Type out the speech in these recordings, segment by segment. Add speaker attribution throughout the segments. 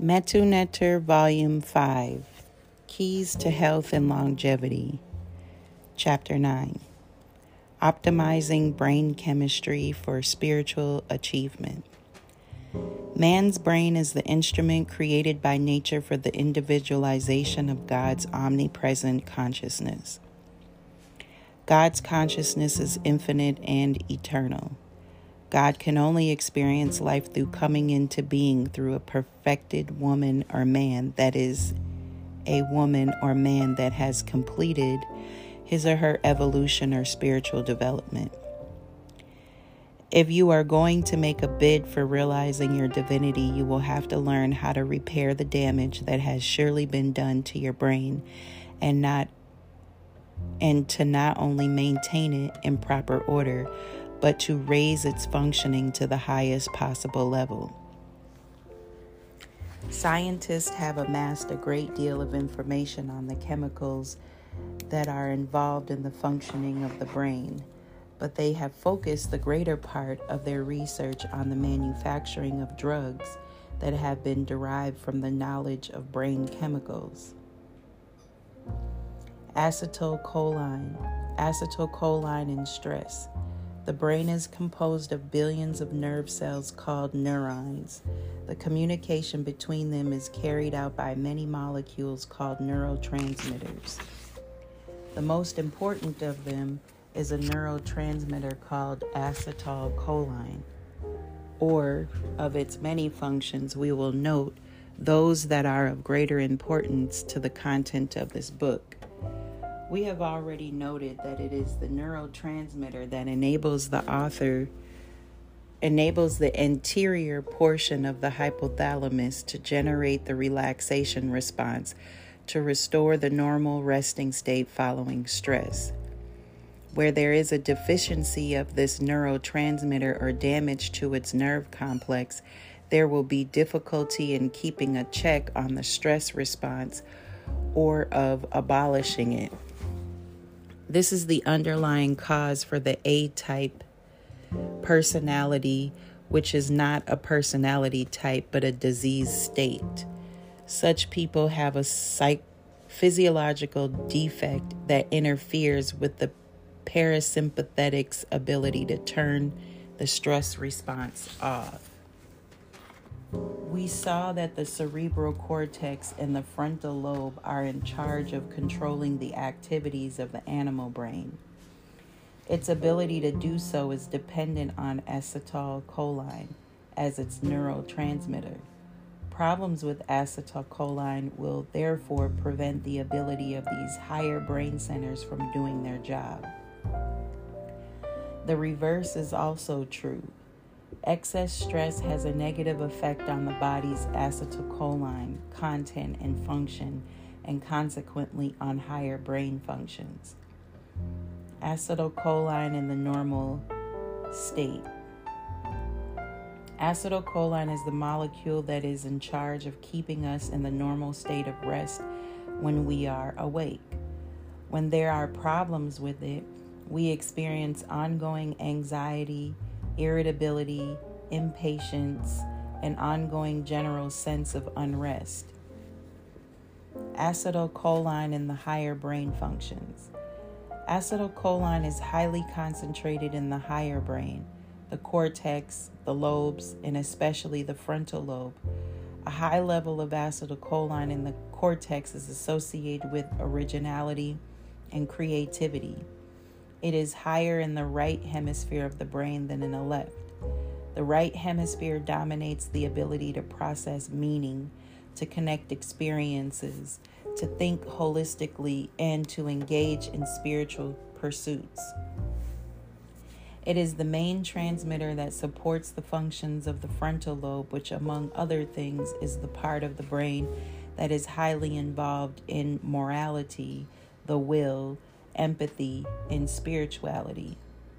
Speaker 1: Metu Nectar Volume 5, Keys to Health and Longevity, Chapter 9, Optimizing Brain Chemistry for Spiritual Achievement. Man's brain is the instrument created by nature for the individualization of God's omnipresent consciousness. God's consciousness is infinite and eternal. God can only experience life through coming into being through a perfected woman or man, that is, a woman or man that has completed his or her evolution or spiritual development. If you are going to make a bid for realizing your divinity, you will have to learn how to repair the damage that has surely been done to your brain and to not only maintain it in proper order, but to raise its functioning to the highest possible level. Scientists have amassed a great deal of information on the chemicals that are involved in the functioning of the brain, but they have focused the greater part of their research on the manufacturing of drugs that have been derived from the knowledge of brain chemicals. Acetylcholine and stress. The brain is composed of billions of nerve cells called neurons. The communication between them is carried out by many molecules called neurotransmitters. The most important of them is a neurotransmitter called acetylcholine. Or, of its many functions, we will note those that are of greater importance to the content of this book. We have already noted that it is the neurotransmitter that enables the anterior portion of the hypothalamus to generate the relaxation response to restore the normal resting state following stress. Where there is a deficiency of this neurotransmitter or damage to its nerve complex, there will be difficulty in keeping a check on the stress response or of abolishing it. This is the underlying cause for the A-type personality, which is not a personality type but a disease state. Such people have a physiological defect that interferes with the parasympathetic's ability to turn the stress response off. We saw that the cerebral cortex and the frontal lobe are in charge of controlling the activities of the animal brain. Its ability to do so is dependent on acetylcholine as its neurotransmitter. Problems with acetylcholine will therefore prevent the ability of these higher brain centers from doing their job. The reverse is also true. Excess stress has a negative effect on the body's acetylcholine content and function, and consequently on higher brain functions. Acetylcholine in the normal state. Acetylcholine is the molecule that is in charge of keeping us in the normal state of rest when we are awake. When there are problems with it, we experience ongoing anxiety, irritability, impatience, and ongoing general sense of unrest. Acetylcholine in the higher brain functions. Acetylcholine is highly concentrated in the higher brain, the cortex, the lobes, and especially the frontal lobe. A high level of acetylcholine in the cortex is associated with originality and creativity. It is higher in the right hemisphere of the brain than in the left. The right hemisphere dominates the ability to process meaning, to connect experiences, to think holistically, and to engage in spiritual pursuits. It is the main transmitter that supports the functions of the frontal lobe, which, among other things, is the part of the brain that is highly involved in morality, the will, empathy, and spirituality.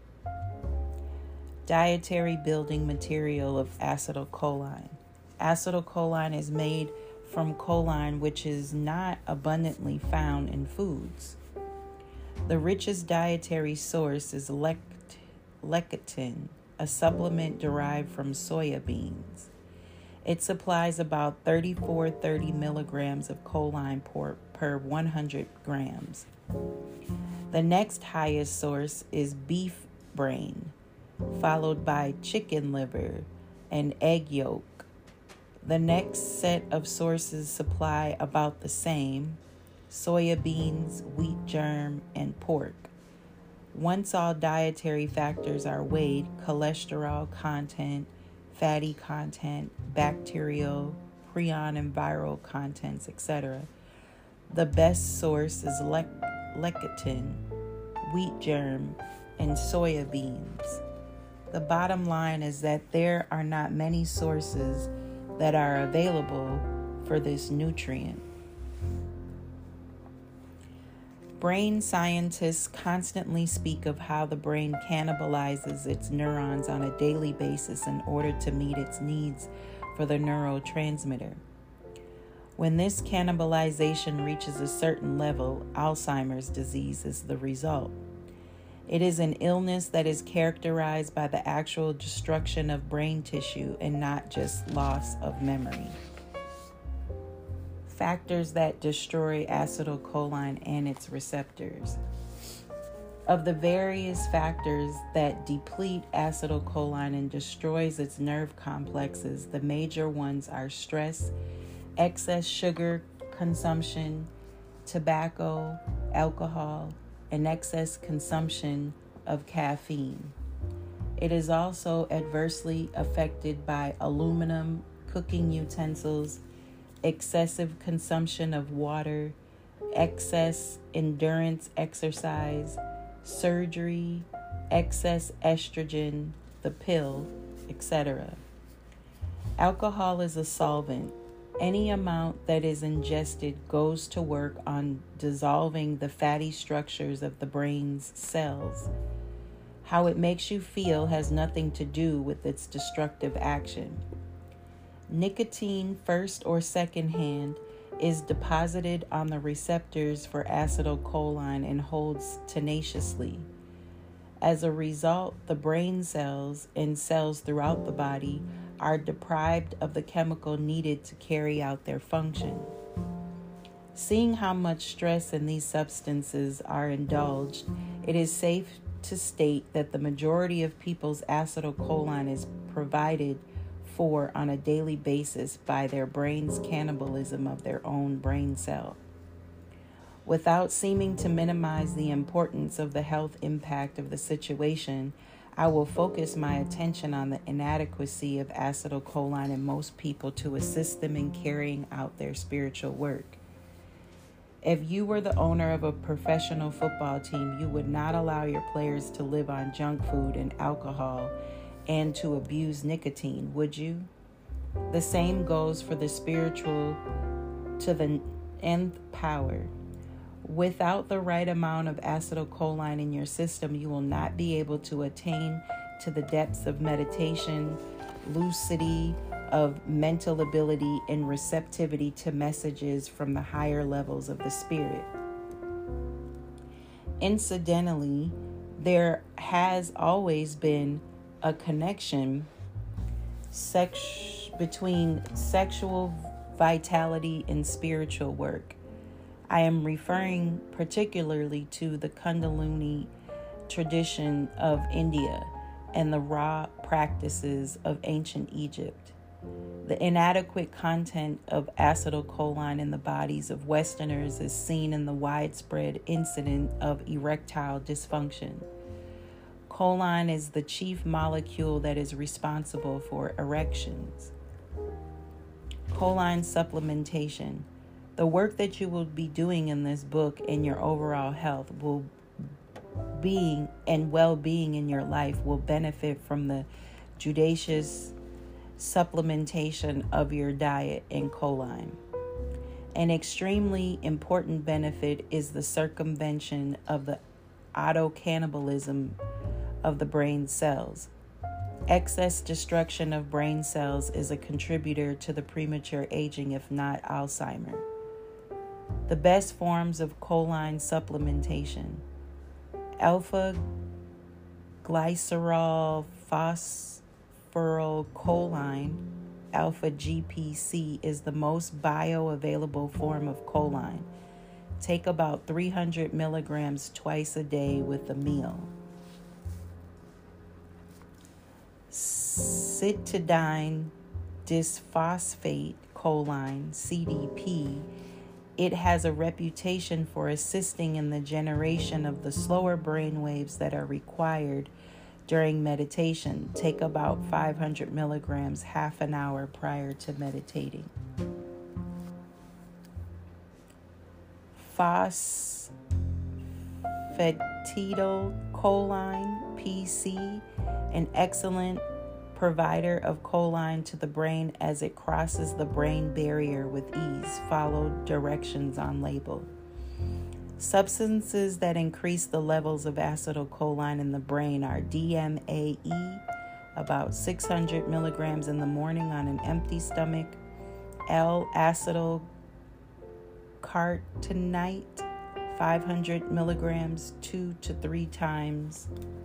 Speaker 1: Dietary building material of acetylcholine. Acetylcholine is made from choline, which is not abundantly found in foods. The richest dietary source is lecithin, a supplement derived from soya beans. It supplies about 30 milligrams of choline per 100 grams. The next highest source is beef brain, followed by chicken liver and egg yolk. The next set of sources supply about the same: soya beans, wheat germ, and pork. Once all dietary factors are weighed, cholesterol content, fatty content, bacterial, prion and viral contents, etc., the best source is lecithin, wheat germ, and soya beans. The bottom line is that there are not many sources that are available for this nutrient. Brain scientists constantly speak of how the brain cannibalizes its neurons on a daily basis in order to meet its needs for the neurotransmitter. When this cannibalization reaches a certain level, Alzheimer's disease is the result. It is an illness that is characterized by the actual destruction of brain tissue and not just loss of memory. Factors that destroy acetylcholine and its receptors. Of the various factors that deplete acetylcholine and destroys its nerve complexes, the major ones are stress, excess sugar consumption, tobacco, alcohol, and excess consumption of caffeine. It is also adversely affected by aluminum, cooking utensils, excessive consumption of water, excess endurance exercise, surgery, excess estrogen, the pill, etc. Alcohol is a solvent. Any amount that is ingested goes to work on dissolving the fatty structures of the brain's cells. How it makes you feel has nothing to do with its destructive action. Nicotine, first or second hand, is deposited on the receptors for acetylcholine and holds tenaciously. As a result, the brain cells and cells throughout the body are deprived of the chemical needed to carry out their function. Seeing how much stress in these substances are indulged, it is safe to state that the majority of people's acetylcholine is provided for on a daily basis by their brain's cannibalism of their own brain cell. Without seeming to minimize the importance of the health impact of the situation, I will focus my attention on the inadequacy of acetylcholine in most people to assist them in carrying out their spiritual work. If you were the owner of a professional football team, you would not allow your players to live on junk food and alcohol and to abuse nicotine, would you? The same goes for the spiritual to the nth power. Without the right amount of acetylcholine in your system, you will not be able to attain to the depths of meditation, lucidity, of mental ability, and receptivity to messages from the higher levels of the spirit. Incidentally, there has always been a connection between sexual vitality and spiritual work. I am referring particularly to the Kundalini tradition of India and the Ra practices of ancient Egypt. The inadequate content of acetylcholine in the bodies of Westerners is seen in the widespread incident of erectile dysfunction. Choline is the chief molecule that is responsible for erections. Choline supplementation. The work that you will be doing in this book and your overall health well-being in your life will benefit from the judicious supplementation of your diet in choline. An extremely important benefit is the circumvention of the autocannibalism of the brain cells. Excess destruction of brain cells is a contributor to the premature aging, if not Alzheimer's. The best forms of choline supplementation: alpha glycerol phosphorylcholine, alpha GPC is the most bioavailable form of choline. Take about 300 milligrams twice a day with a meal. Cytidine dysphosphate choline, CDP. It has a reputation for assisting in the generation of the slower brain waves that are required during meditation. Take about 500 milligrams half an hour prior to meditating. Phosphatidylcholine, PC, an excellent provider of choline to the brain as it crosses the brain barrier with ease. Follow directions on label. Substances that increase the levels of acetylcholine in the brain are DMAE, about 600 milligrams in the morning on an empty stomach, L-acetylcarnitine, 500 milligrams 2 to 3 times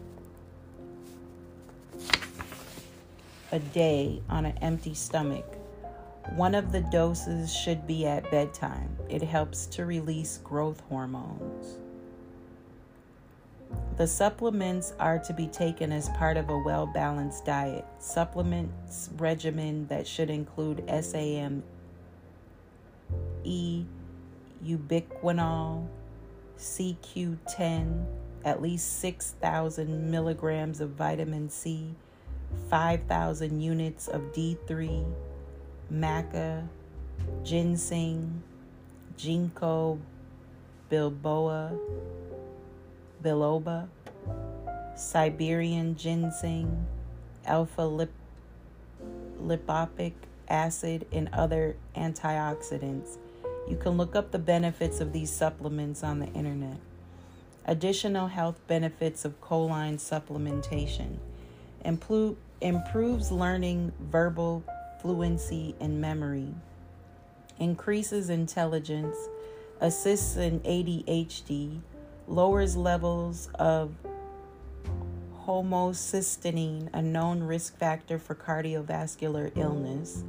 Speaker 1: a day on an empty stomach. One of the doses should be at bedtime. It helps to release growth hormones. The supplements are to be taken as part of a well-balanced diet. Supplements regimen that should include SAMe, ubiquinol, CQ10, at least 6,000 milligrams of vitamin C, 5,000 units of D3, maca, ginseng, ginkgo biloba, Siberian ginseng, alpha-lipoic acid, and other antioxidants. You can look up the benefits of these supplements on the internet. Additional health benefits of choline supplementation. Improves learning, verbal fluency, and memory. Increases intelligence. Assists in ADHD. Lowers levels of homocysteine, a known risk factor for cardiovascular illness.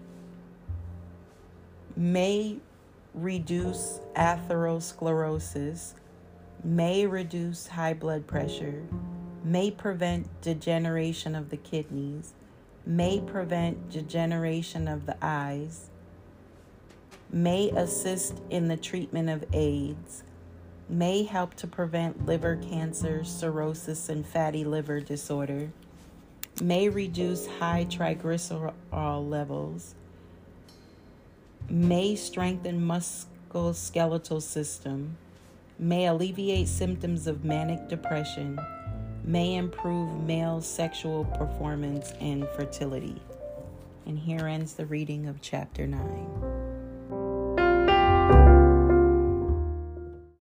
Speaker 1: May reduce atherosclerosis. May reduce high blood pressure. May prevent degeneration of the kidneys. May prevent degeneration of the eyes. May assist in the treatment of AIDS. May help to prevent liver cancer, cirrhosis, and fatty liver disorder. May reduce high triglycerol levels. May strengthen musculoskeletal system. May alleviate symptoms of manic depression. May improve male sexual performance and fertility. And here ends the reading of Chapter 9.